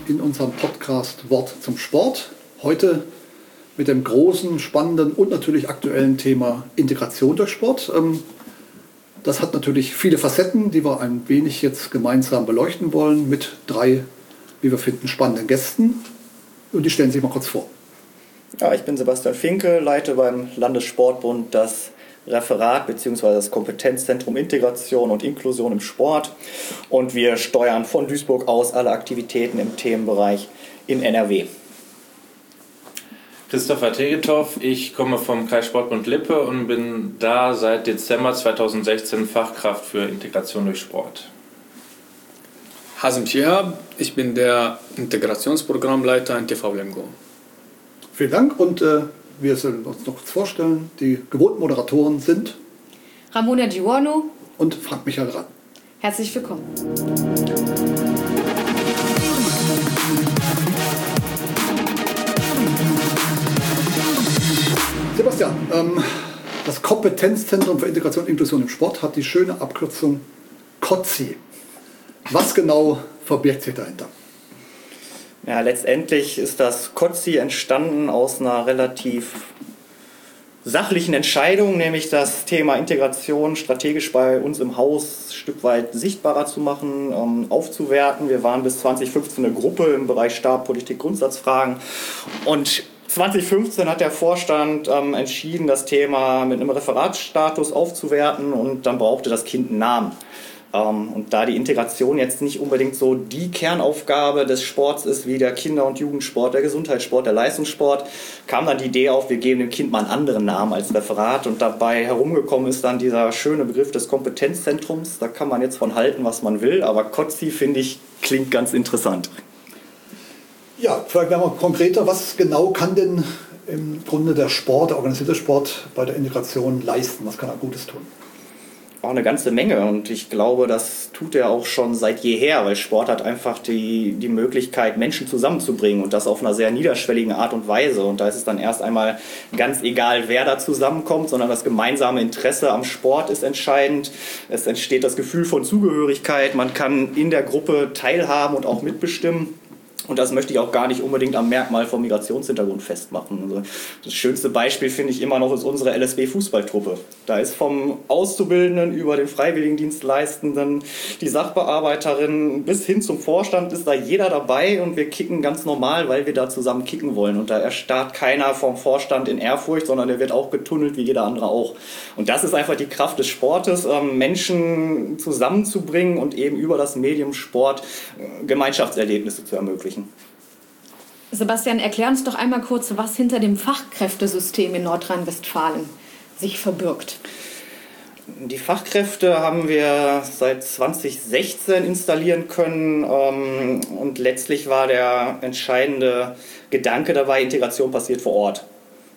in unserem Podcast Wort zum Sport. Heute mit dem großen, spannenden und natürlich aktuellen Thema Integration durch Sport. Das hat natürlich viele Facetten, die wir ein wenig jetzt gemeinsam beleuchten wollen mit 3, wie wir finden, spannenden Gästen. Und die stellen sich mal kurz vor. Ja, ich bin Sebastian Finke, leite beim Landessportbund das Referat bzw. das Kompetenzzentrum Integration und Inklusion im Sport. Und wir steuern von Duisburg aus alle Aktivitäten im Themenbereich in NRW. Christopher Tegetow, ich komme vom Kreissportbund Lippe und bin da seit Dezember 2016 Fachkraft für Integration durch Sport. Hazem Shihab, ich bin der Integrationsprogrammleiter in TV Lemgo. Vielen Dank und wir sollen uns noch kurz vorstellen. Die gewohnten Moderatoren sind Ramona Giorno und Frank-Michael Rahn. Herzlich willkommen. Sebastian, das Kompetenzzentrum für Integration und Inklusion im Sport hat die schöne Abkürzung KOTSI. Was genau verbirgt sich dahinter? Ja, letztendlich ist das KOTSI entstanden aus einer relativ sachlichen Entscheidung, nämlich das Thema Integration strategisch bei uns im Haus ein Stück weit sichtbarer zu machen, aufzuwerten. Wir waren bis 2015 eine Gruppe im Bereich Stab, Politik, Grundsatzfragen und 2015 hat der Vorstand entschieden, das Thema mit einem Referatsstatus aufzuwerten und dann brauchte das Kind einen Namen. Und da die Integration jetzt nicht unbedingt so die Kernaufgabe des Sports ist, wie der Kinder- und Jugendsport, der Gesundheitssport, der Leistungssport, kam dann die Idee auf, wir geben dem Kind mal einen anderen Namen als Referat. Und dabei herumgekommen ist dann dieser schöne Begriff des Kompetenzzentrums. Da kann man jetzt von halten, was man will, aber KOTSI, finde ich, klingt ganz interessant. Ja, vielleicht werden wir konkreter. Was genau kann denn im Grunde der Sport, der organisierte Sport bei der Integration leisten? Was kann er Gutes tun? Auch eine ganze Menge und ich glaube, das tut er auch schon seit jeher, weil Sport hat einfach die Möglichkeit, Menschen zusammenzubringen und das auf einer sehr niederschwelligen Art und Weise. Und da ist es dann erst einmal ganz egal, wer da zusammenkommt, sondern das gemeinsame Interesse am Sport ist entscheidend. Es entsteht das Gefühl von Zugehörigkeit, man kann in der Gruppe teilhaben und auch mitbestimmen. Und das möchte ich auch gar nicht unbedingt am Merkmal vom Migrationshintergrund festmachen. Also das schönste Beispiel finde ich immer noch ist unsere LSB-Fußballtruppe. Da ist vom Auszubildenden über den Freiwilligendienstleistenden, die Sachbearbeiterin bis hin zum Vorstand ist da jeder dabei und wir kicken ganz normal, weil wir da zusammen kicken wollen. Und da erstarrt keiner vom Vorstand in Ehrfurcht, sondern der wird auch getunnelt wie jeder andere auch. Und das ist einfach die Kraft des Sportes, Menschen zusammenzubringen und eben über das Medium Sport Gemeinschaftserlebnisse zu ermöglichen. Sebastian, erklär uns doch einmal kurz, was hinter dem Fachkräftesystem in Nordrhein-Westfalen sich verbirgt. Die Fachkräfte haben wir seit 2016 installieren können und letztlich war der entscheidende Gedanke dabei, Integration passiert vor Ort.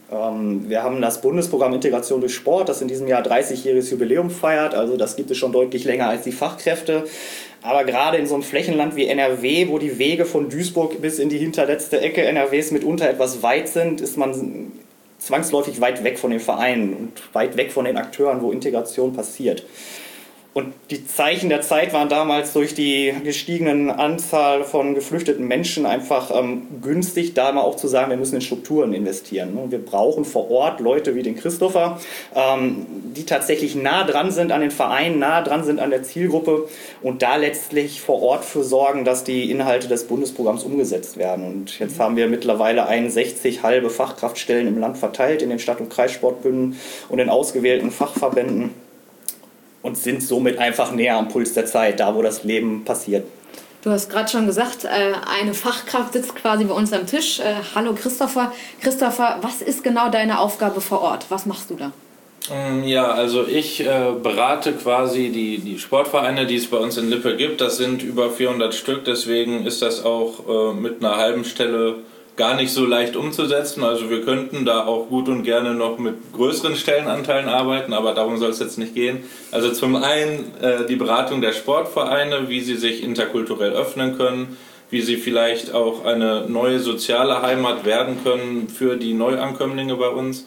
Wir haben das Bundesprogramm Integration durch Sport, das in diesem Jahr 30-jähriges Jubiläum feiert, also das gibt es schon deutlich länger als die Fachkräfte. Aber gerade in so einem Flächenland wie NRW, wo die Wege von Duisburg bis in die hinterletzte Ecke NRWs mitunter etwas weit sind, ist man zwangsläufig weit weg von den Vereinen und weit weg von den Akteuren, wo Integration passiert. Und die Zeichen der Zeit waren damals durch die gestiegenen Anzahl von geflüchteten Menschen einfach günstig, da mal auch zu sagen, wir müssen in Strukturen investieren. Und wir brauchen vor Ort Leute wie den Christopher, die tatsächlich nah dran sind an den Vereinen, nah dran sind an der Zielgruppe und da letztlich vor Ort für sorgen, dass die Inhalte des Bundesprogramms umgesetzt werden. Und jetzt haben wir mittlerweile 61 halbe Fachkraftstellen im Land verteilt, in den Stadt- und Kreissportbünden und in ausgewählten Fachverbänden. Und sind somit einfach näher am Puls der Zeit, da wo das Leben passiert. Du hast gerade schon gesagt, eine Fachkraft sitzt quasi bei uns am Tisch. Hallo Christopher. Christopher, was ist genau deine Aufgabe vor Ort? Was machst du da? Ja, also ich berate quasi die Sportvereine, die es bei uns in Lippe gibt. Das sind über 400 Stück, deswegen ist das auch mit einer halben Stelle gar nicht so leicht umzusetzen. Also wir könnten da auch gut und gerne noch mit größeren Stellenanteilen arbeiten, aber darum soll es jetzt nicht gehen. Also zum einen die Beratung der Sportvereine, wie sie sich interkulturell öffnen können, wie sie vielleicht auch eine neue soziale Heimat werden können für die Neuankömmlinge bei uns.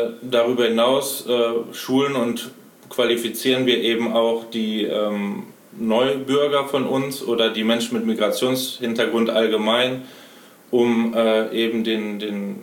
Darüber hinaus schulen und qualifizieren wir eben auch die Neubürger von uns oder die Menschen mit Migrationshintergrund allgemein, um eben den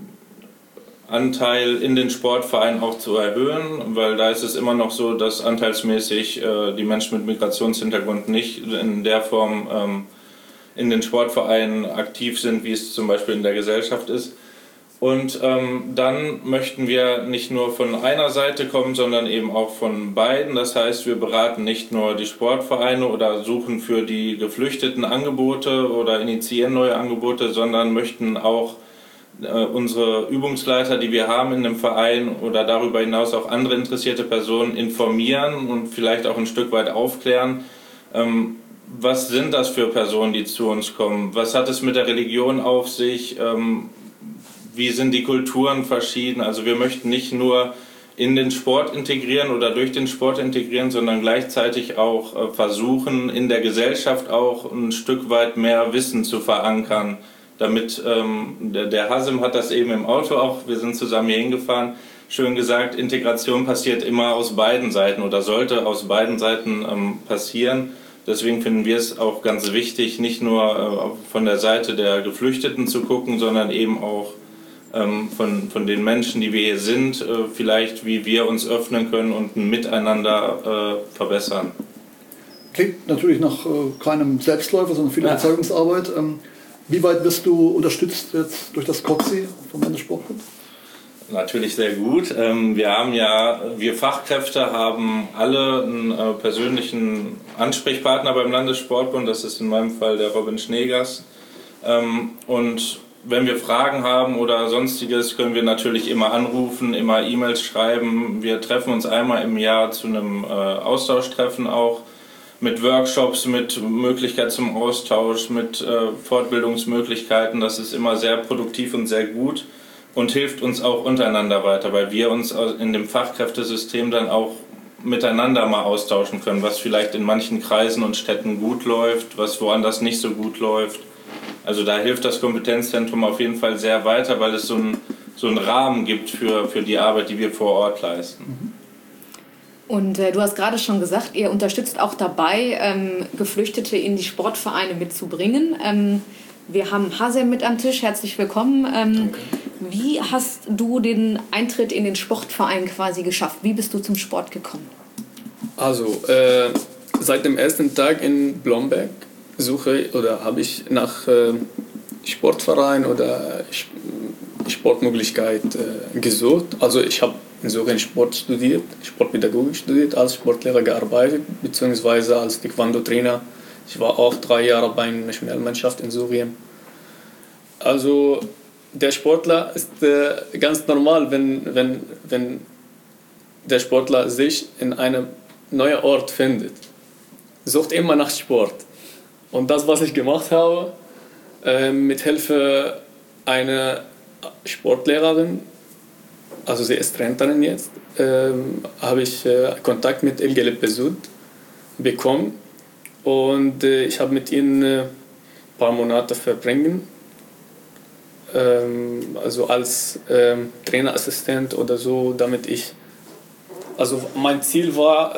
Anteil in den Sportvereinen auch zu erhöhen, weil da ist es immer noch so, dass anteilsmäßig die Menschen mit Migrationshintergrund nicht in der Form in den Sportvereinen aktiv sind, wie es zum Beispiel in der Gesellschaft ist. Und dann möchten wir nicht nur von einer Seite kommen, sondern eben auch von beiden. Das heißt, wir beraten nicht nur die Sportvereine oder suchen für die Geflüchteten Angebote oder initiieren neue Angebote, sondern möchten auch unsere Übungsleiter, die wir haben in dem Verein oder darüber hinaus auch andere interessierte Personen informieren und vielleicht auch ein Stück weit aufklären. Was sind das für Personen, die zu uns kommen? Was hat es mit der Religion auf sich? Wie sind die Kulturen verschieden? Also wir möchten nicht nur in den Sport integrieren oder durch den Sport integrieren, sondern gleichzeitig auch versuchen, in der Gesellschaft auch ein Stück weit mehr Wissen zu verankern. Damit, der Hasim hat das eben im Auto auch, wir sind zusammen hier hingefahren, schön gesagt, Integration passiert immer aus beiden Seiten oder sollte aus beiden Seiten passieren. Deswegen finden wir es auch ganz wichtig, nicht nur von der Seite der Geflüchteten zu gucken, sondern eben auch von den Menschen, die wir hier sind, vielleicht wie wir uns öffnen können und ein Miteinander verbessern. Klingt natürlich nach keinem Selbstläufer, sondern viel Überzeugungsarbeit. Wie weit wirst du unterstützt jetzt durch das COXI vom Landessportbund? Natürlich sehr gut. Wir Fachkräfte haben alle einen persönlichen Ansprechpartner beim Landessportbund. Das ist in meinem Fall der Robin Schneegers. Und wenn wir Fragen haben oder sonstiges, können wir natürlich immer anrufen, immer E-Mails schreiben. Wir treffen uns einmal im Jahr zu einem Austauschtreffen auch mit Workshops, mit Möglichkeit zum Austausch, mit Fortbildungsmöglichkeiten. Das ist immer sehr produktiv und sehr gut und hilft uns auch untereinander weiter, weil wir uns in dem Fachkräftesystem dann auch miteinander mal austauschen können, was vielleicht in manchen Kreisen und Städten gut läuft, was woanders nicht so gut läuft. Also da hilft das Kompetenzzentrum auf jeden Fall sehr weiter, weil es so einen Rahmen gibt für die Arbeit, die wir vor Ort leisten. Und du hast gerade schon gesagt, ihr unterstützt auch dabei, Geflüchtete in die Sportvereine mitzubringen. Wir haben Hasim mit am Tisch, herzlich willkommen. Danke. Wie hast du den Eintritt in den Sportverein quasi geschafft? Wie bist du zum Sport gekommen? Also, seit dem ersten Tag in Blomberg habe ich nach Sportverein oder Sportmöglichkeit gesucht. Also ich habe insofern Sport studiert, Sportpädagogik studiert, als Sportlehrer gearbeitet, beziehungsweise als Taekwondo-Trainer. Ich war auch 3 Jahre bei einer Nationalmannschaft in Syrien. Also der Sportler ist ganz normal, wenn der Sportler sich in einem neuen Ort findet. Sucht immer nach Sport. Und das, was ich gemacht habe, mit Hilfe einer Sportlehrerin, also sie ist Trainerin jetzt, habe ich Kontakt mit Ilgele Besud bekommen und ich habe mit ihnen ein paar Monate verbringen, also als Trainerassistent oder so, damit also mein Ziel war,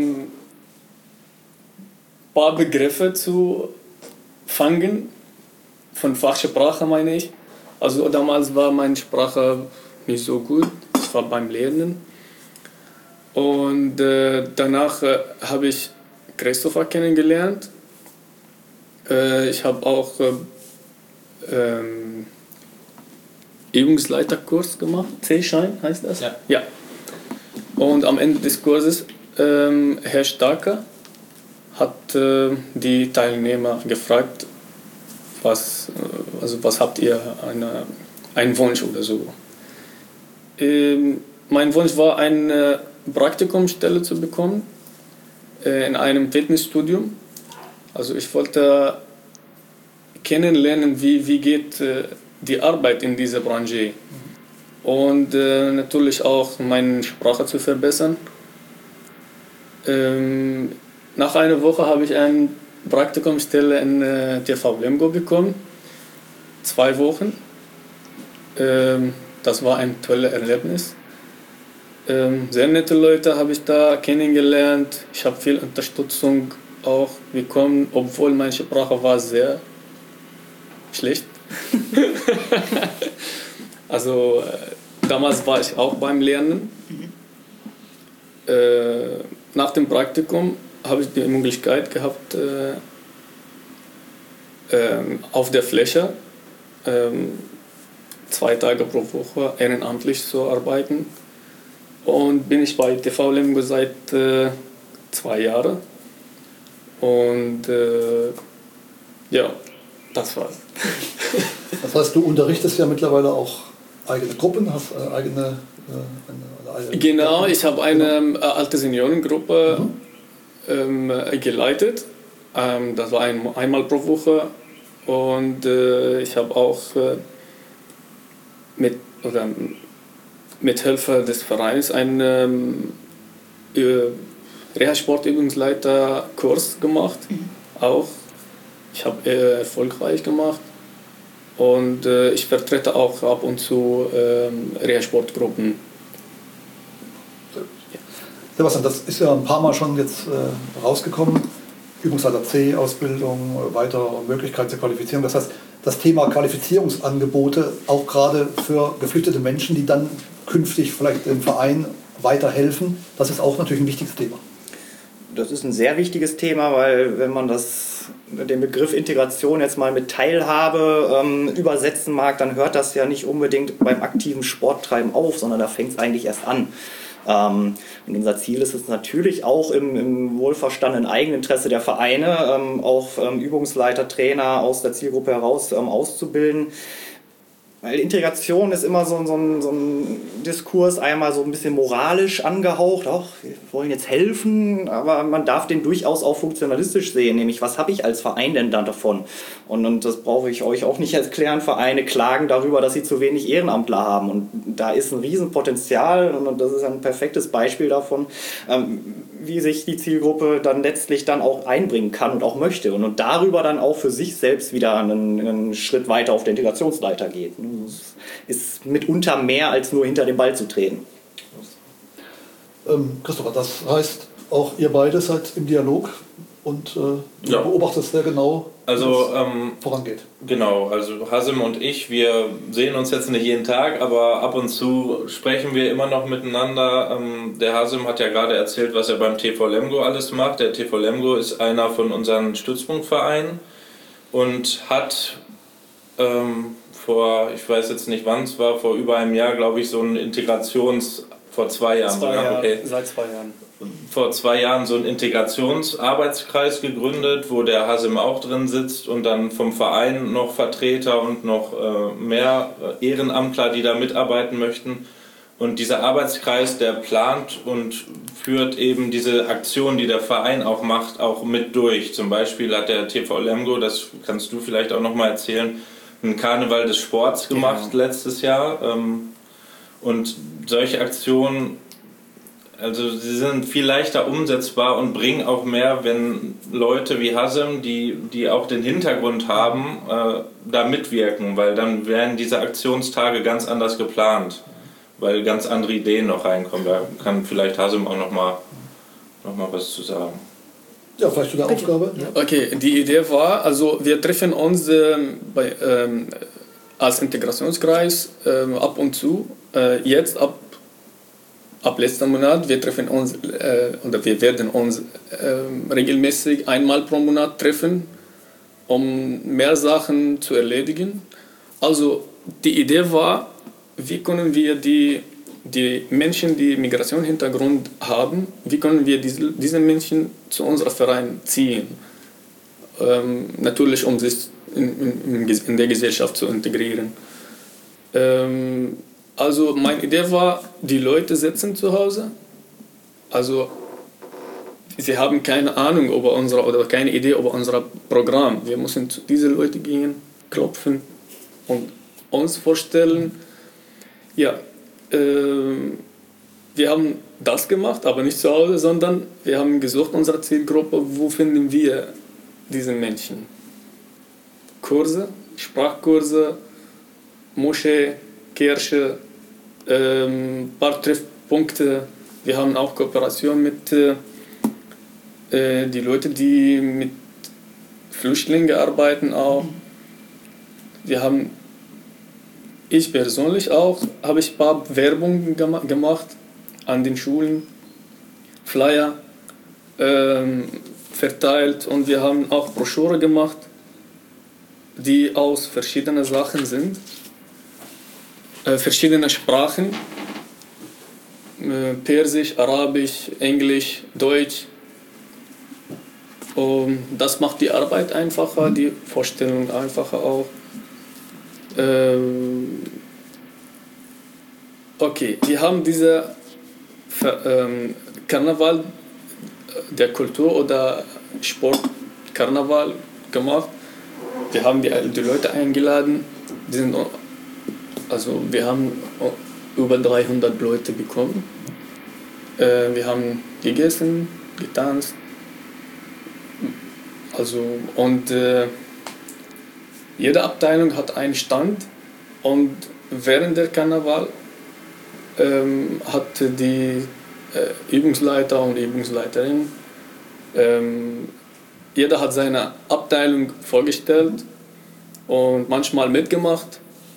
paar Begriffe zu fangen, von Fachsprache meine ich. Also damals war meine Sprache nicht so gut, das war beim Lernen. Und danach habe ich Christopher kennengelernt. Ich habe auch Übungsleiterkurs gemacht, C-Schein heißt das? Ja. Und am Ende des Kurses, Herr Starker hat die Teilnehmer gefragt, was habt ihr, einen Wunsch oder so. Mein Wunsch war, eine Praktikumsstelle zu bekommen in einem Fitnessstudium. Also ich wollte kennenlernen, wie geht die Arbeit in dieser Branche. Und natürlich auch meine Sprache zu verbessern. Nach einer Woche habe ich eine Praktikumsstelle in TV Lemgo bekommen. 2 Wochen. Das war ein tolles Erlebnis. Sehr nette Leute habe ich da kennengelernt. Ich habe viel Unterstützung auch bekommen, obwohl meine Sprache war sehr schlecht. Also damals war ich auch beim Lernen. Nach dem Praktikum habe ich die Möglichkeit gehabt, auf der Fläche 2 Tage pro Woche ehrenamtlich zu arbeiten. Und bin ich bei TV Lemgo seit 2 Jahren. Und ja, das war's. Das heißt, du unterrichtest ja mittlerweile auch eigene Gruppen, hast eigene... Genau, ich habe eine alte Seniorengruppe geleitet. Das war einmal pro Woche. Und ich habe auch mit Hilfe des Vereins einen Reha-Sportübungsleiter-Kurs gemacht. Auch. Ich habe erfolgreich gemacht. Und ich vertrete auch ab und zu Reha-Sportgruppen. Sebastian, das ist ja ein paar Mal schon jetzt rausgekommen. Übungsleiter C, Ausbildung, weitere Möglichkeiten zur Qualifizierung. Das heißt, das Thema Qualifizierungsangebote, auch gerade für geflüchtete Menschen, die dann künftig vielleicht dem Verein weiterhelfen, das ist auch natürlich ein wichtiges Thema. Das ist ein sehr wichtiges Thema, weil wenn man den Begriff Integration jetzt mal mit Teilhabe übersetzen mag, dann hört das ja nicht unbedingt beim aktiven Sporttreiben auf, sondern da fängt es eigentlich erst an. Und unser Ziel ist es natürlich auch im wohlverstandenen Eigeninteresse der Vereine, auch Übungsleiter, Trainer aus der Zielgruppe heraus auszubilden. Weil Integration ist immer so ein Diskurs, einmal so ein bisschen moralisch angehaucht, auch wir wollen jetzt helfen, aber man darf den durchaus auch funktionalistisch sehen, nämlich was habe ich als Verein denn dann davon? Und das brauche ich euch auch nicht erklären, Vereine klagen darüber, dass sie zu wenig Ehrenamtler haben und da ist ein Riesenpotenzial und das ist ein perfektes Beispiel davon, wie sich die Zielgruppe dann letztlich dann auch einbringen kann und auch möchte und darüber dann auch für sich selbst wieder einen Schritt weiter auf der Integrationsleiter geht. Es ist mitunter mehr als nur hinter den Ball zu treten. Christopher, das heißt, auch ihr beide seid im Dialog und du beobachtest sehr genau, wie es vorangeht. Genau, also Hasim und ich, wir sehen uns jetzt nicht jeden Tag, aber ab und zu sprechen wir immer noch miteinander. Der Hasim hat ja gerade erzählt, was er beim TV Lemgo alles macht. Der TV Lemgo ist einer von unseren Stützpunktvereinen und hat ich weiß jetzt nicht wann es war, vor über einem Jahr, glaube ich, so ein vor 2 Jahren. Seit 2 Jahren. Vor 2 Jahren so einen Integrationsarbeitskreis gegründet, wo der Hasim auch drin sitzt und dann vom Verein noch Vertreter und noch mehr Ehrenamtler, die da mitarbeiten möchten. Und dieser Arbeitskreis, der plant und führt eben diese Aktion, die der Verein auch macht, auch mit durch. Zum Beispiel hat der TV Lemgo, das kannst du vielleicht auch noch mal erzählen, einen Karneval des Sports gemacht letztes Jahr. Und solche Aktionen, also sie sind viel leichter umsetzbar und bringen auch mehr, wenn Leute wie Hasim, die auch den Hintergrund haben, da mitwirken, weil dann werden diese Aktionstage ganz anders geplant, weil ganz andere Ideen noch reinkommen. Da kann vielleicht Hasim auch noch mal was zu sagen. Ja, vielleicht zu der Aufgabe. Ja. Okay, die Idee war, also wir treffen uns als Integrationskreis ab und zu. Jetzt ab letzten Monat, wir treffen uns oder wir werden uns regelmäßig einmal pro Monat treffen, um mehr Sachen zu erledigen. Also die Idee war, wie können wir die Menschen, die Migrationshintergrund haben, wie können wir diese Menschen zu unserem Verein ziehen? Natürlich, um sich in der Gesellschaft zu integrieren. Also meine Idee war, die Leute sitzen zu Hause. Also sie haben keine Ahnung über oder keine Idee über unser Programm. Wir müssen zu diesen Leuten gehen, klopfen und uns vorstellen. Ja, wir haben das gemacht, aber nicht zu Hause, sondern wir haben gesucht, unsere Zielgruppe, wo finden wir diese Menschen? Kurse, Sprachkurse, Moschee, Kirche, paar Treffpunkte. Wir haben auch Kooperation mit die Leute, die mit Flüchtlingen arbeiten auch. Ich persönlich auch, habe ich ein paar Werbungen gemacht an den Schulen, Flyer verteilt und wir haben auch Broschüre gemacht, die aus verschiedenen Sachen sind, verschiedene Sprachen, Persisch, Arabisch, Englisch, Deutsch. Und das macht die Arbeit einfacher, die Vorstellung einfacher auch. Okay, wir haben diese Karneval der Kultur oder Sport-Karneval gemacht. Wir haben die Leute eingeladen. Wir haben über 300 Leute bekommen. Wir haben gegessen, getanzt. Jede Abteilung hat einen Stand und während der Karneval hat die Übungsleiter und Übungsleiterin, jeder hat seine Abteilung vorgestellt und manchmal mitgemacht.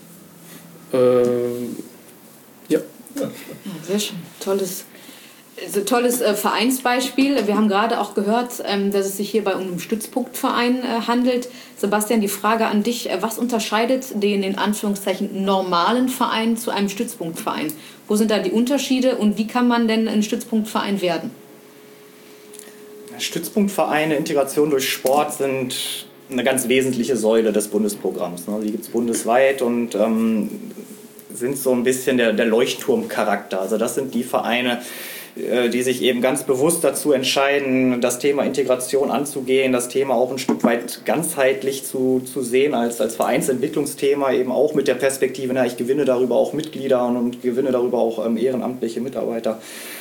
Ja. Sehr schön. Tolles Vereinsbeispiel. Wir haben gerade auch gehört, dass es sich hierbei um einen Stützpunktverein handelt. Sebastian, die Frage an dich, was unterscheidet den in Anführungszeichen normalen Verein zu einem Stützpunktverein? Wo sind da die Unterschiede und wie kann man denn ein Stützpunktverein werden? Stützpunktvereine, Integration durch Sport sind eine ganz wesentliche Säule des Bundesprogramms. Die gibt es bundesweit und sind so ein bisschen der Leuchtturmcharakter. Also das sind die Vereine, die sich eben ganz bewusst dazu entscheiden, das Thema Integration anzugehen, das Thema auch ein Stück weit ganzheitlich zu sehen als Vereinsentwicklungsthema, eben auch mit der Perspektive, ich gewinne darüber auch Mitglieder und gewinne darüber auch ehrenamtliche Mitarbeiter.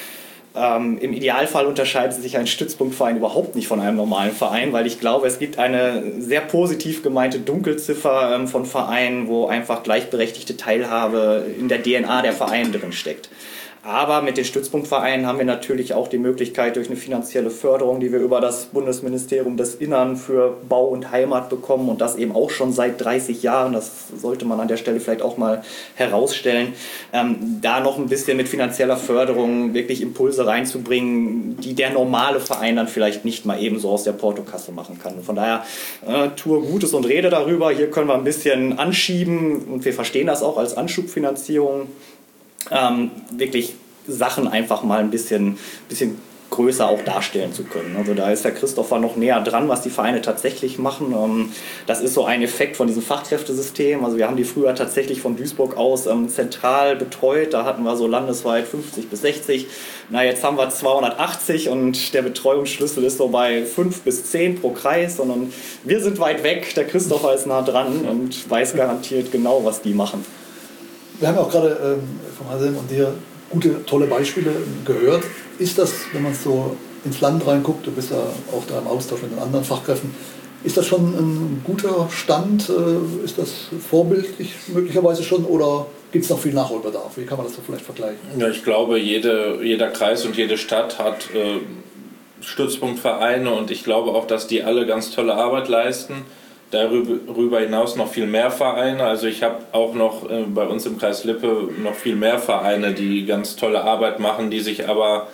Im Idealfall unterscheidet sich ein Stützpunktverein überhaupt nicht von einem normalen Verein, weil ich glaube, es gibt eine sehr positiv gemeinte Dunkelziffer von Vereinen, wo einfach gleichberechtigte Teilhabe in der DNA der Vereine drin steckt. Aber mit den Stützpunktvereinen haben wir natürlich auch die Möglichkeit durch eine finanzielle Förderung, die wir über das Bundesministerium des Innern für Bau und Heimat bekommen und das eben auch schon seit 30 Jahren, das sollte man an der Stelle vielleicht auch mal herausstellen, da noch ein bisschen mit finanzieller Förderung wirklich Impulse reinzubringen, die der normale Verein dann vielleicht nicht mal ebenso aus der Portokasse machen kann. Von daher tue Gutes und rede darüber. Hier können wir ein bisschen anschieben und wir verstehen das auch als Anschubfinanzierung. Wirklich Sachen einfach mal ein bisschen größer auch darstellen zu können. Also da ist der Christopher noch näher dran, was die Vereine tatsächlich machen. Das ist so ein Effekt von diesem Fachkräftesystem. Also wir haben die früher tatsächlich von Duisburg aus zentral betreut. Da hatten wir so landesweit 50 bis 60. Jetzt haben wir 280 und der Betreuungsschlüssel ist so bei 5 bis 10 pro Kreis. Und wir sind weit weg. Der Christopher ist nah dran und weiß garantiert genau, was die machen. Wir haben auch gerade von Hasem und dir gute, tolle Beispiele gehört. Ist das, wenn man so ins Land reinguckt, du bist ja auch da im Austausch mit den anderen Fachkräften, ist das schon ein guter Stand? Ist das vorbildlich möglicherweise schon oder gibt es noch viel Nachholbedarf? Wie kann man das so vielleicht vergleichen? Ja, ich glaube, jeder Kreis und jede Stadt hat Stützpunktvereine und ich glaube auch, dass die alle ganz tolle Arbeit leisten. Darüber hinaus noch viel mehr Vereine. Also ich habe auch noch bei uns im Kreis Lippe noch viel mehr Vereine, die ganz tolle Arbeit machen, die sich aber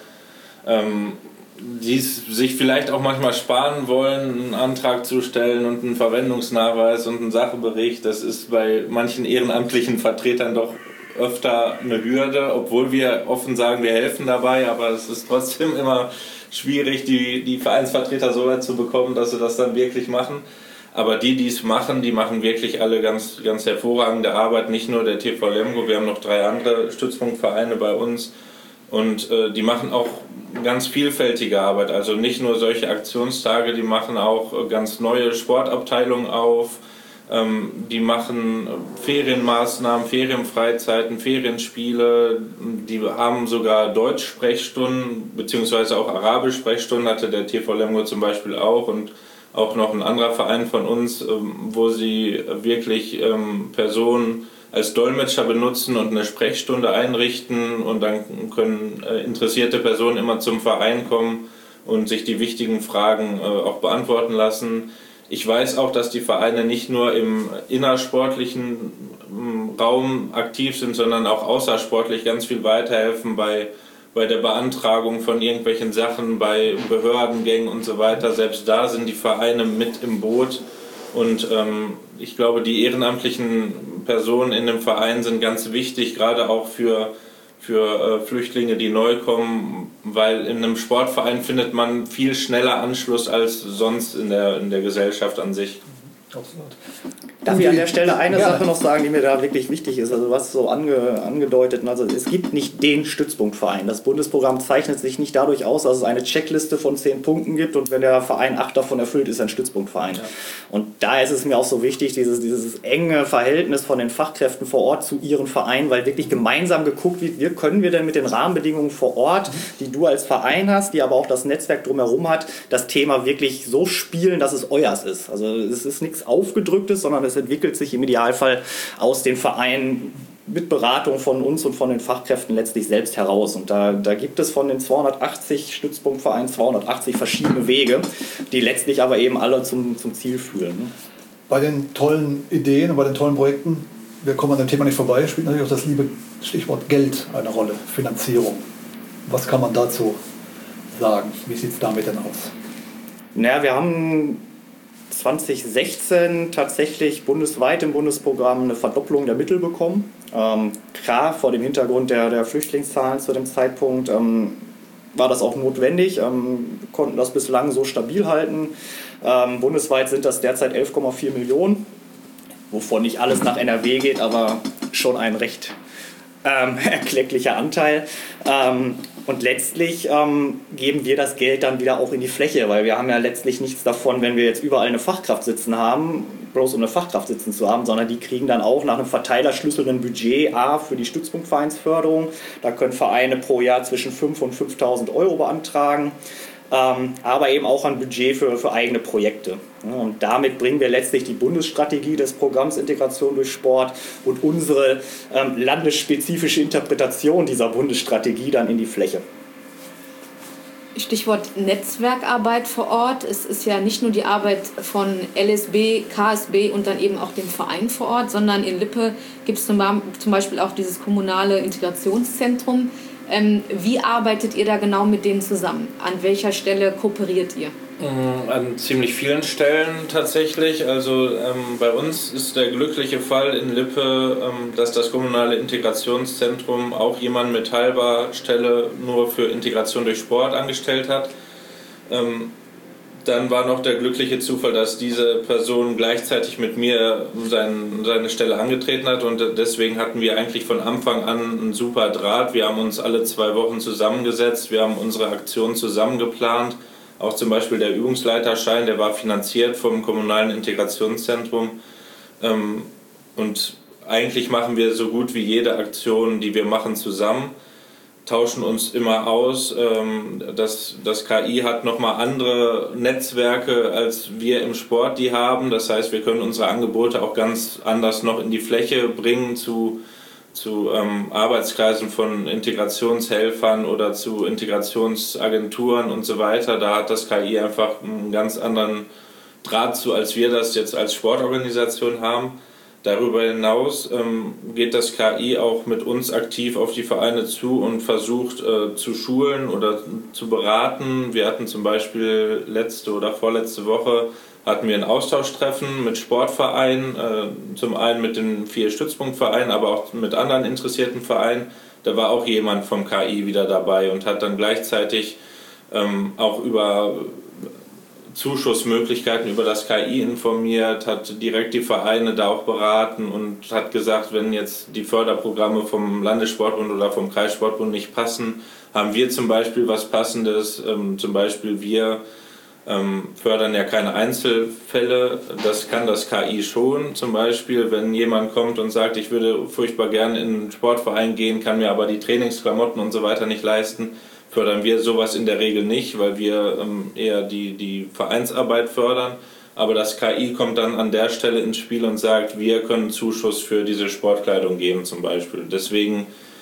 die sich vielleicht auch manchmal sparen wollen, einen Antrag zu stellen und einen Verwendungsnachweis und einen Sachebericht. Das ist bei manchen ehrenamtlichen Vertretern doch öfter eine Hürde, obwohl wir offen sagen, wir helfen dabei, aber es ist trotzdem immer schwierig, die Vereinsvertreter so weit zu bekommen, dass sie das dann wirklich machen. Aber die es machen, die machen wirklich alle ganz, ganz hervorragende Arbeit. Nicht nur der TV Lemgo, wir haben noch 3 andere Stützpunktvereine bei uns. Und die machen auch ganz vielfältige Arbeit. Also nicht nur solche Aktionstage, die machen auch ganz neue Sportabteilungen auf. Die machen Ferienmaßnahmen, Ferienfreizeiten, Ferienspiele. Die haben sogar Deutsch-Sprechstunden, beziehungsweise auch Arabisch-Sprechstunden hatte der TV Lemgo zum Beispiel auch. Und auch noch ein anderer Verein von uns, wo sie wirklich Personen als Dolmetscher benutzen und eine Sprechstunde einrichten und dann können interessierte Personen immer zum Verein kommen und sich die wichtigen Fragen auch beantworten lassen. Ich weiß auch, dass die Vereine nicht nur im innersportlichen Raum aktiv sind, sondern auch außersportlich ganz viel weiterhelfen bei der Beantragung von irgendwelchen Sachen, bei Behördengängen und so weiter. Selbst da sind die Vereine mit im Boot. Und ich glaube, die ehrenamtlichen Personen in dem Verein sind ganz wichtig, gerade auch für Flüchtlinge, die neu kommen, weil in einem Sportverein findet man viel schneller Anschluss als sonst in der Gesellschaft an sich. Absolut. Darf ich an der Stelle eine Sache noch sagen, die mir da wirklich wichtig ist? Also was so angedeutet, also es gibt nicht den Stützpunktverein. Das Bundesprogramm zeichnet sich nicht dadurch aus, dass es eine Checkliste von 10 Punkten gibt und wenn der Verein 8 davon erfüllt, ist er ein Stützpunktverein. Ja. Und da ist es mir auch so wichtig, dieses enge Verhältnis von den Fachkräften vor Ort zu ihren Vereinen, weil wirklich gemeinsam geguckt wird, wie können wir denn mit den Rahmenbedingungen vor Ort, die du als Verein hast, die aber auch das Netzwerk drumherum hat, das Thema wirklich so spielen, dass es euers ist. Also es ist nichts Aufgedrücktes, sondern es entwickelt sich im Idealfall aus den Vereinen mit Beratung von uns und von den Fachkräften letztlich selbst heraus. Und da gibt es von den 280 Stützpunktvereinen 280 verschiedene Wege, die letztlich aber eben alle zum Ziel führen. Bei den tollen Ideen und bei den tollen Projekten, wir kommen an dem Thema nicht vorbei, spielt natürlich auch das liebe Stichwort Geld eine Rolle, Finanzierung. Was kann man dazu sagen? Wie sieht es damit denn aus? Naja, wir haben 2016 tatsächlich bundesweit im Bundesprogramm eine Verdopplung der Mittel bekommen. Klar, vor dem Hintergrund der Flüchtlingszahlen zu dem Zeitpunkt war das auch notwendig. Wir konnten das bislang so stabil halten. Bundesweit sind das derzeit 11,4 Millionen, wovon nicht alles nach NRW geht, aber schon ein recht erklecklicher Anteil. Und letztlich geben wir das Geld dann wieder auch in die Fläche, weil wir haben ja letztlich nichts davon, wenn wir jetzt überall eine Fachkraft sitzen haben, bloß um eine Fachkraft sitzen zu haben, sondern die kriegen dann auch nach einem Verteilerschlüssel ein Budget für die Stützpunktvereinsförderung. Da können Vereine pro Jahr zwischen 5.000 und 5.000 Euro beantragen. Aber eben auch ein Budget für eigene Projekte. Und damit bringen wir letztlich die Bundesstrategie des Programms Integration durch Sport und unsere landesspezifische Interpretation dieser Bundesstrategie dann in die Fläche. Stichwort Netzwerkarbeit vor Ort. Es ist ja nicht nur die Arbeit von LSB, KSB und dann eben auch dem Verein vor Ort, sondern in Lippe gibt es zum Beispiel auch dieses kommunale Integrationszentrum. Wie arbeitet ihr da genau mit denen zusammen? An welcher Stelle kooperiert ihr? An ziemlich vielen Stellen tatsächlich. Also bei uns ist der glückliche Fall in Lippe, dass das kommunale Integrationszentrum auch jemanden mit halber Stelle nur für Integration durch Sport angestellt hat. Dann war noch der glückliche Zufall, dass diese Person gleichzeitig mit mir seine Stelle angetreten hat und deswegen hatten wir eigentlich von Anfang an einen super Draht. Wir haben uns alle 2 Wochen zusammengesetzt, wir haben unsere Aktion zusammen geplant. Auch zum Beispiel der Übungsleiterschein, der war finanziert vom kommunalen Integrationszentrum. Und eigentlich machen wir so gut wie jede Aktion, die wir machen, zusammen. Tauschen uns immer aus. Das KI hat nochmal andere Netzwerke, als wir im Sport die haben. Das heißt, wir können unsere Angebote auch ganz anders noch in die Fläche bringen zu Arbeitskreisen von Integrationshelfern oder zu Integrationsagenturen und so weiter. Da hat das KI einfach einen ganz anderen Draht zu, als wir das jetzt als Sportorganisation haben. Darüber hinaus geht das KI auch mit uns aktiv auf die Vereine zu und versucht zu schulen oder zu beraten. Wir hatten zum Beispiel letzte oder vorletzte Woche hatten wir ein Austauschtreffen mit Sportvereinen, zum einen mit den 4 Stützpunktvereinen, aber auch mit anderen interessierten Vereinen. Da war auch jemand vom KI wieder dabei und hat dann gleichzeitig auch über Zuschussmöglichkeiten über das KI informiert, hat direkt die Vereine da auch beraten und hat gesagt, wenn jetzt die Förderprogramme vom Landessportbund oder vom Kreissportbund nicht passen, haben wir zum Beispiel was Passendes. Zum Beispiel wir fördern ja keine Einzelfälle, das kann das KI schon. Zum Beispiel, wenn jemand kommt und sagt, ich würde furchtbar gerne in einen Sportverein gehen, kann mir aber die Trainingsklamotten und so weiter nicht leisten, fördern wir sowas in der Regel nicht, weil wir eher die Vereinsarbeit fördern. Aber das KI kommt dann an der Stelle ins Spiel und sagt, wir können Zuschuss für diese Sportkleidung geben zum Beispiel. Deswegen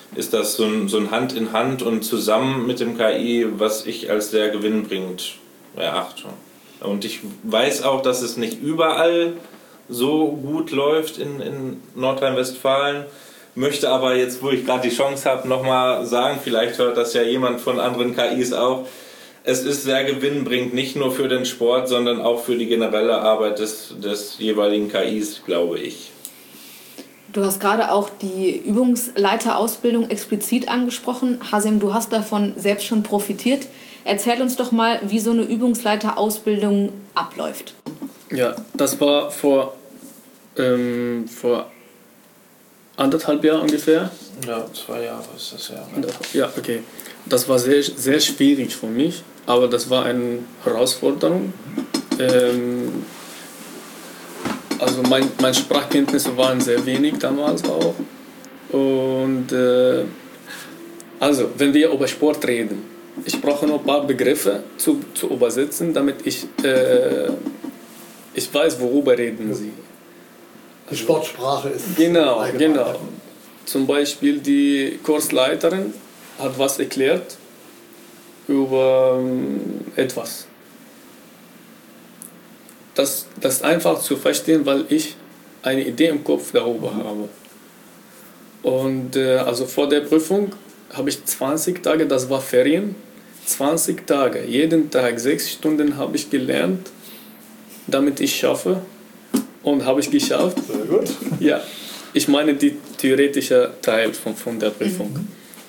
ist das so ein Hand in Hand und zusammen mit dem KI, was ich als sehr gewinnbringend erachte. Und ich weiß auch, dass es nicht überall so gut läuft in Nordrhein-Westfalen. Möchte aber jetzt, wo ich gerade die Chance habe, nochmal sagen, vielleicht hört das ja jemand von anderen KIs auch, es ist sehr gewinnbringend, nicht nur für den Sport, sondern auch für die generelle Arbeit des jeweiligen KIs, glaube ich. Du hast gerade auch die Übungsleiterausbildung explizit angesprochen. Hasim, du hast davon selbst schon profitiert. Erzähl uns doch mal, wie so eine Übungsleiterausbildung abläuft. Ja, das war vor 1,5 Jahren ungefähr. Ja, 2 Jahre ist das ja. Ja, okay. Das war sehr, sehr schwierig für mich, aber das war eine Herausforderung. Also meine Sprachkenntnisse waren sehr wenig damals auch. Und also, wenn wir über Sport reden, ich brauche noch ein paar Begriffe zu übersetzen, damit ich weiß, worüber reden sie. Die Sportsprache ist Genau. allgemein. Zum Beispiel die Kursleiterin hat was erklärt über etwas. Das ist einfach zu verstehen, weil ich eine Idee im Kopf darüber habe. Und also vor der Prüfung habe ich 20 Tage, das war Ferien, 20 Tage, jeden Tag 6 Stunden habe ich gelernt, damit ich schaffe. Und habe ich geschafft. Sehr gut. Ja, ich meine die theoretische Teil von der Prüfung.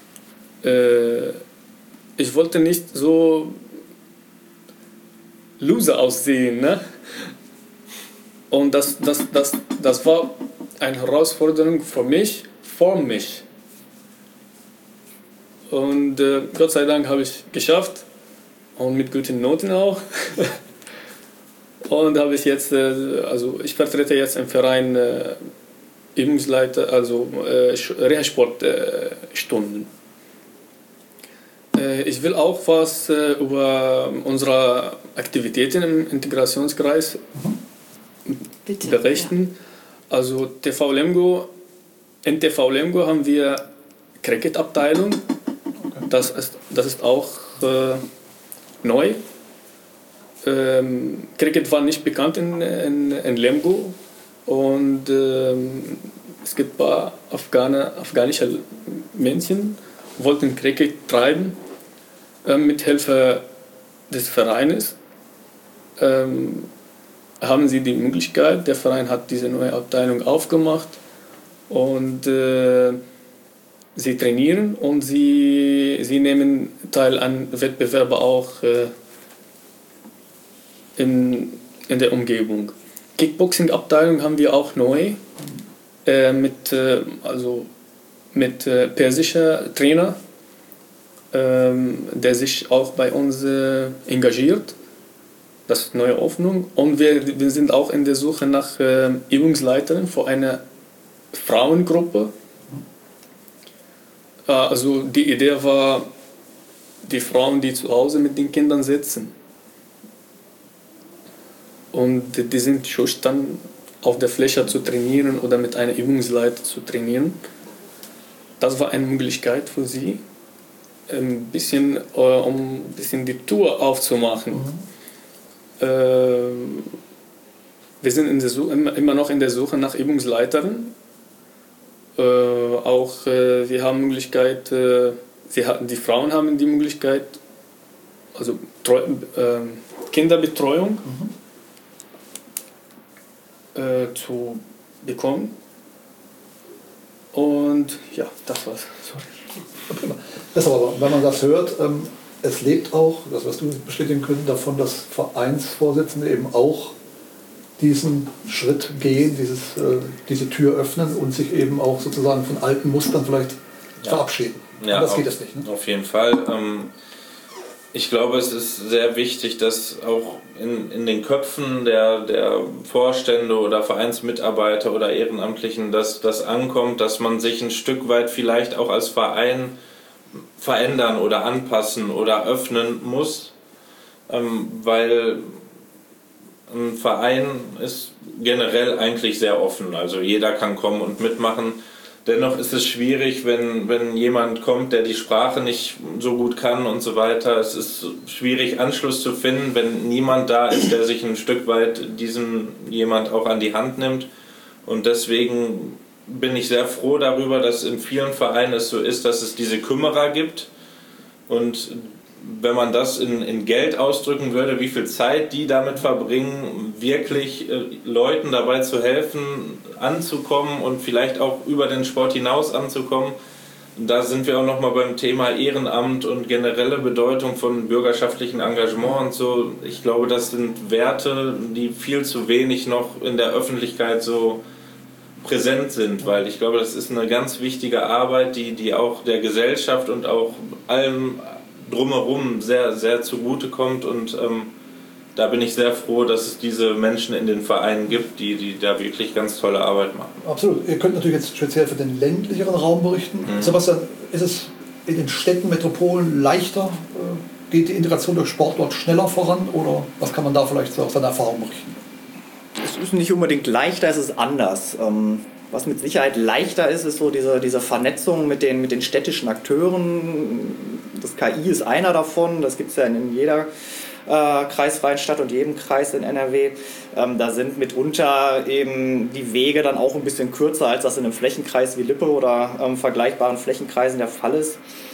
Ich wollte nicht so loser aussehen, ne? Und das war eine Herausforderung für mich. Und Gott sei Dank habe ich geschafft und mit guten Noten auch. Und habe ich jetzt, also ich vertrete jetzt im Verein Übungsleiter, also Reha-Sportstunden. Ich will auch was über unsere Aktivitäten im Integrationskreis berichten. Ja. Also in TV Lemgo haben wir Cricket-Abteilung. Okay. Das ist auch neu. Cricket war nicht bekannt in Lemgo und es gibt ein paar afghanische Männchen, wollten Cricket treiben mit Hilfe des Vereins. Haben sie die Möglichkeit, der Verein hat diese neue Abteilung aufgemacht und sie trainieren und sie nehmen teil an Wettbewerben auch in der Umgebung. Kickboxing-Abteilung haben wir auch neu mit persischer Trainer, der sich auch bei uns engagiert. Das ist eine neue Hoffnung. Und wir sind auch in der Suche nach Übungsleitern für eine Frauengruppe. Also die Idee war, die Frauen, die zu Hause mit den Kindern sitzen. Und die sind schon dann auf der Fläche zu trainieren oder mit einer Übungsleiter zu trainieren. Das war eine Möglichkeit für sie, um ein bisschen die Tour aufzumachen. Wir sind immer noch in der Suche nach Übungsleitern. Wir haben Möglichkeit, die Frauen haben die Möglichkeit, also Kinderbetreuung zu bekommen. Und ja, das war's. Sorry. Das aber, wenn man das hört, es lebt auch, das wirst du bestätigen können, davon, dass Vereinsvorsitzende eben auch diesen Schritt gehen, diese Tür öffnen und sich eben auch sozusagen von alten Mustern vielleicht verabschieden. Ja, das geht es nicht. Ne? Auf jeden Fall. Ich glaube, es ist sehr wichtig, dass auch in den Köpfen der Vorstände oder Vereinsmitarbeiter oder Ehrenamtlichen das ankommt, dass man sich ein Stück weit vielleicht auch als Verein verändern oder anpassen oder öffnen muss, weil ein Verein ist generell eigentlich sehr offen. Also jeder kann kommen und mitmachen. Dennoch ist es schwierig, wenn jemand kommt, der die Sprache nicht so gut kann und so weiter. Es ist schwierig, Anschluss zu finden, wenn niemand da ist, der sich ein Stück weit diesem jemand auch an die Hand nimmt. Und deswegen bin ich sehr froh darüber, dass in vielen Vereinen es so ist, dass es diese Kümmerer gibt. Und wenn man das in Geld ausdrücken würde, wie viel Zeit die damit verbringen, wirklich Leuten dabei zu helfen, anzukommen und vielleicht auch über den Sport hinaus anzukommen. Da sind wir auch nochmal beim Thema Ehrenamt und generelle Bedeutung von bürgerschaftlichem Engagement und so. Ich glaube, das sind Werte, die viel zu wenig noch in der Öffentlichkeit so präsent sind, weil ich glaube, das ist eine ganz wichtige Arbeit, die auch der Gesellschaft und auch allem drumherum sehr, sehr zugutekommt und da bin ich sehr froh, dass es diese Menschen in den Vereinen gibt, die da wirklich ganz tolle Arbeit machen. Absolut. Ihr könnt natürlich jetzt speziell für den ländlicheren Raum berichten. Sebastian, ist es in den Städten, Metropolen leichter? Geht die Integration durch Sport dort schneller voran oder was kann man da vielleicht so aus seiner Erfahrung berichten? Es ist nicht unbedingt leichter, es ist anders. Was mit Sicherheit leichter ist, ist so diese Vernetzung mit den städtischen Akteuren. Das KI ist einer davon, das gibt es ja in jeder kreisfreien Stadt und jedem Kreis in NRW. Da sind mitunter eben die Wege dann auch ein bisschen kürzer, als das in einem Flächenkreis wie Lippe oder vergleichbaren Flächenkreisen der Fall ist.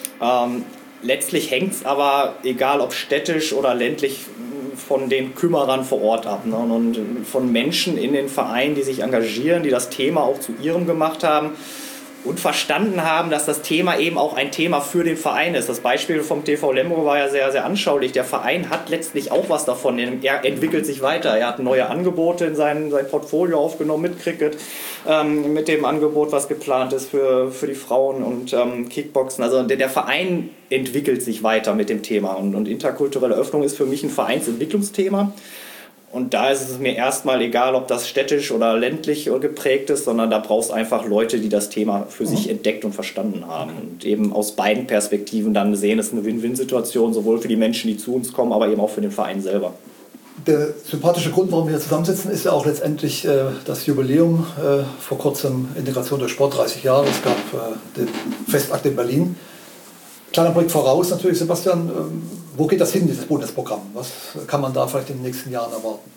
Letztlich hängt es aber, egal ob städtisch oder ländlich, von den Kümmerern vor Ort ab, ne? Und von Menschen in den Vereinen, die sich engagieren, die das Thema auch zu ihrem gemacht haben und verstanden haben, dass das Thema eben auch ein Thema für den Verein ist. Das Beispiel vom TV Lemgo war ja sehr, sehr anschaulich. Der Verein hat letztlich auch was davon. Er entwickelt sich weiter. Er hat neue Angebote in sein Portfolio aufgenommen mit Cricket, mit dem Angebot, was geplant ist für die Frauen und Kickboxen. Also der Verein entwickelt sich weiter mit dem Thema. Und interkulturelle Öffnung ist für mich ein Vereinsentwicklungsthema. Und da ist es mir erstmal egal, ob das städtisch oder ländlich geprägt ist, sondern da brauchst du einfach Leute, die das Thema für sich entdeckt und verstanden haben. Und eben aus beiden Perspektiven dann sehen, es ist eine Win-Win-Situation, sowohl für die Menschen, die zu uns kommen, aber eben auch für den Verein selber. Der sympathische Grund, warum wir hier zusammensitzen, ist ja auch letztendlich das Jubiläum. Vor kurzem Integration durch Sport, 30 Jahre. Es gab den Festakt in Berlin. Kleiner Blick voraus natürlich, Sebastian. Wo geht das hin, dieses Bundesprogramm? Was kann man da vielleicht in den nächsten Jahren erwarten?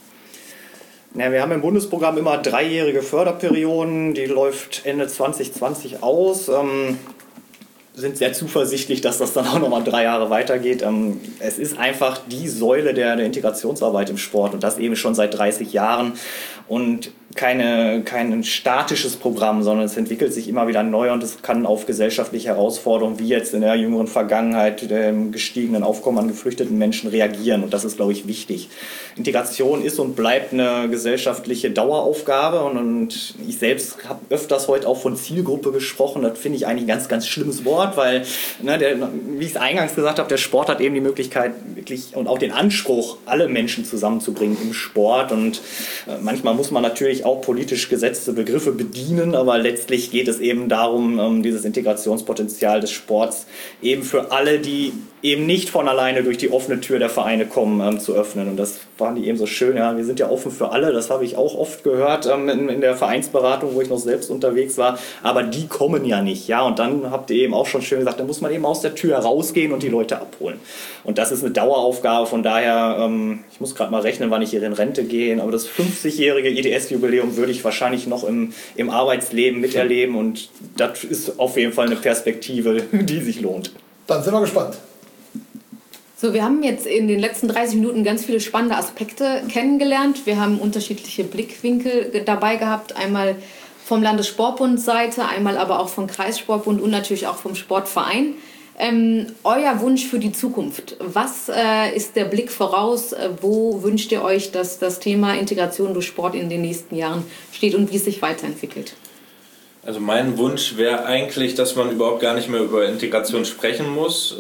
Ja, wir haben im Bundesprogramm immer 3-jährige Förderperioden. Die läuft Ende 2020 aus. Sind sehr zuversichtlich, dass das dann auch nochmal 3 Jahre weitergeht. Es ist einfach die Säule der Integrationsarbeit im Sport und das eben schon seit 30 Jahren. Und kein statisches Programm, sondern es entwickelt sich immer wieder neu und es kann auf gesellschaftliche Herausforderungen wie jetzt in der jüngeren Vergangenheit dem gestiegenen Aufkommen an geflüchteten Menschen reagieren und das ist, glaube ich, wichtig. Integration ist und bleibt eine gesellschaftliche Daueraufgabe und ich selbst habe öfters heute auch von Zielgruppe gesprochen, das finde ich eigentlich ein ganz, ganz schlimmes Wort, weil, wie ich es eingangs gesagt habe, der Sport hat eben die Möglichkeit wirklich und auch den Anspruch, alle Menschen zusammenzubringen im Sport und manchmal muss man natürlich auch politisch gesetzte Begriffe bedienen, aber letztlich geht es eben darum, dieses Integrationspotenzial des Sports eben für alle, die eben nicht von alleine durch die offene Tür der Vereine kommen, zu öffnen. Und das waren die eben so schön. Ja, wir sind ja offen für alle, das habe ich auch oft gehört in der Vereinsberatung, wo ich noch selbst unterwegs war, aber die kommen ja nicht. Ja, und dann habt ihr eben auch schon schön gesagt, da muss man eben aus der Tür rausgehen und die Leute abholen. Und das ist eine Daueraufgabe, von daher, ich muss gerade mal rechnen, wann ich hier in Rente gehe, aber das 50-jährige IDS-Jubiläum würde ich wahrscheinlich noch im Arbeitsleben miterleben und das ist auf jeden Fall eine Perspektive, die sich lohnt. Dann sind wir gespannt. So, wir haben jetzt in den letzten 30 Minuten ganz viele spannende Aspekte kennengelernt. Wir haben unterschiedliche Blickwinkel dabei gehabt. Einmal vom Landessportbund-Seite, einmal aber auch vom Kreissportbund und natürlich auch vom Sportverein. Euer Wunsch für die Zukunft. Was ist der Blick voraus? Wo wünscht ihr euch, dass das Thema Integration durch Sport in den nächsten Jahren steht und wie es sich weiterentwickelt? Also mein Wunsch wäre eigentlich, dass man überhaupt gar nicht mehr über Integration sprechen muss.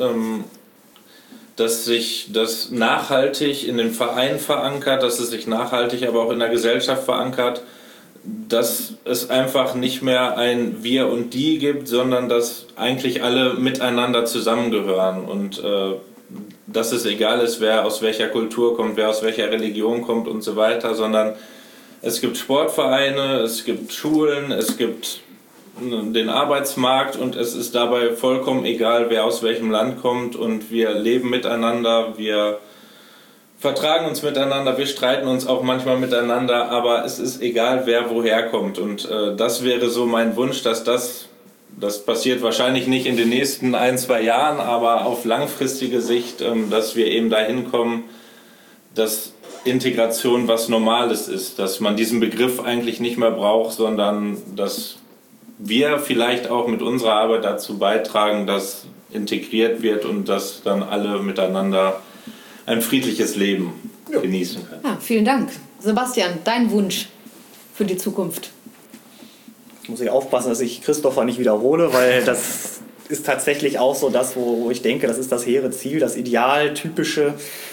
Dass sich das nachhaltig in den Vereinen verankert, dass es sich nachhaltig aber auch in der Gesellschaft verankert, dass es einfach nicht mehr ein Wir und Die gibt, sondern dass eigentlich alle miteinander zusammengehören und dass es egal ist, wer aus welcher Kultur kommt, wer aus welcher Religion kommt und so weiter, sondern es gibt Sportvereine, es gibt Schulen, es gibt den Arbeitsmarkt und es ist dabei vollkommen egal, wer aus welchem Land kommt und wir leben miteinander, wir vertragen uns miteinander, wir streiten uns auch manchmal miteinander, aber es ist egal, wer woher kommt und das wäre so mein Wunsch, dass das passiert wahrscheinlich nicht in den nächsten 1-2 Jahren, aber auf langfristige Sicht, dass wir eben dahin kommen, dass Integration was Normales ist, dass man diesen Begriff eigentlich nicht mehr braucht, sondern dass wir vielleicht auch mit unserer Arbeit dazu beitragen, dass integriert wird und dass dann alle miteinander ein friedliches Leben genießen können. Ja, vielen Dank. Sebastian, dein Wunsch für die Zukunft? Muss ich aufpassen, dass ich Christopher nicht wiederhole, weil das ist tatsächlich auch so das, wo ich denke, das ist das hehre Ziel, das Ideal, typische.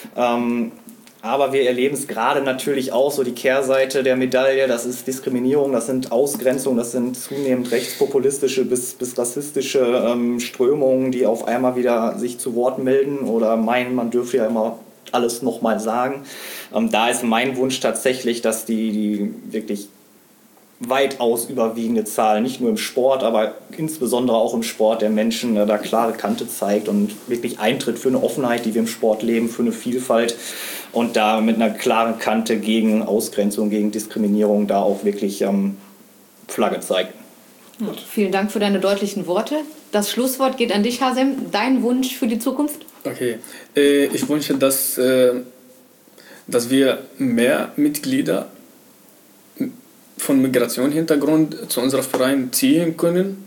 Aber wir erleben es gerade natürlich auch so die Kehrseite der Medaille, das ist Diskriminierung, das sind Ausgrenzungen, das sind zunehmend rechtspopulistische bis rassistische Strömungen, die auf einmal wieder sich zu Wort melden oder meinen, man dürfe ja immer alles nochmal sagen. Da ist mein Wunsch tatsächlich, dass die wirklich weitaus überwiegende Zahl, nicht nur im Sport, aber insbesondere auch im Sport der Menschen da klare Kante zeigt und wirklich eintritt für eine Offenheit, die wir im Sport leben, für eine Vielfalt und da mit einer klaren Kante gegen Ausgrenzung, gegen Diskriminierung da auch wirklich Flagge zeigt. Ja, vielen Dank für deine deutlichen Worte. Das Schlusswort geht an dich, Hazem. Dein Wunsch für die Zukunft? Okay, ich wünsche, dass wir mehr Mitglieder von Migrationshintergrund zu unserem Verein ziehen können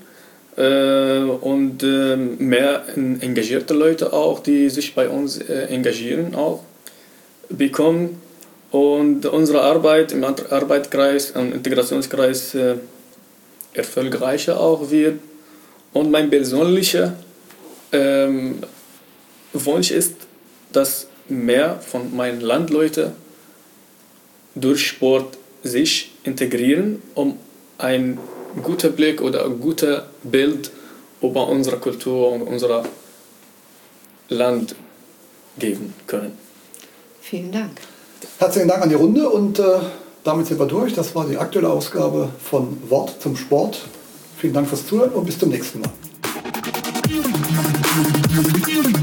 und mehr engagierte Leute auch, die sich bei uns engagieren, auch bekommen und unsere Arbeit im Arbeitskreis und Integrationskreis erfolgreicher auch wird. Und mein persönlicher Wunsch ist, dass mehr von meinen Landleuten durch Sport sich integrieren, um ein guter Blick oder ein guter Bild über unsere Kultur und unser Land geben können. Vielen Dank. Herzlichen Dank an die Runde und damit sind wir durch. Das war die aktuelle Ausgabe von Wort zum Sport. Vielen Dank fürs Zuhören und bis zum nächsten Mal.